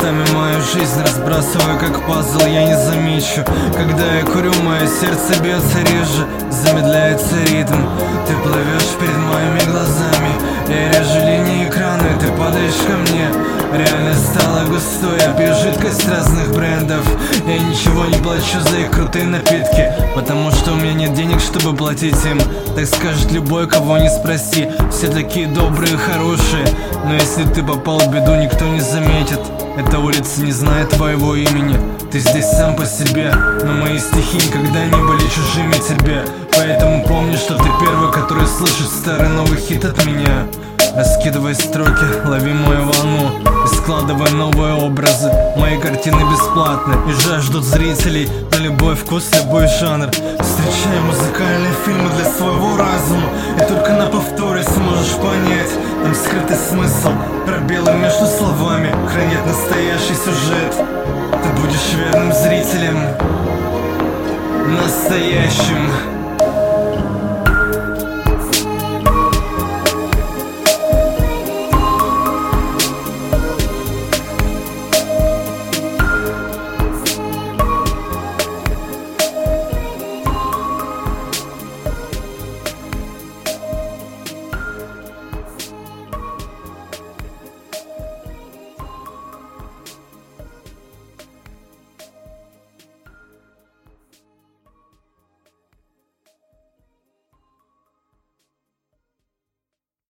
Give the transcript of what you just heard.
Местами мою жизнь разбрасываю как пазл, я не замечу. Когда я курю, мое сердце бьется реже, замедляется ритм. Ты плывешь перед моими глазами, я режу линии экрана, ты падаешь ко мне. Реальность стала густой, я пью жидкость разных брендов. Я ничего не плачу за их крутые напитки, потому что у меня нет денег, чтобы платить им. Так скажет любой, кого не спроси. Все такие добрые, хорошие, но если ты попал в беду, никто не заметит. Эта улица не знает твоего имени. Ты здесь сам по себе, но мои стихи никогда не были чужими тебе. Поэтому помни, что ты первый, который слышит старый новый хит от меня. Раскидывай строки, лови мою волну и складывай новые образы. Мои картины бесплатны и жаждут зрителей на любой вкус, любой жанр. Встречай музыкальные фильмы для своего разума, и только на повторе сможешь понять. Там скрытый смысл, пробелы между словами хранят настоящий сюжет. Ты будешь верным зрителем, настоящим.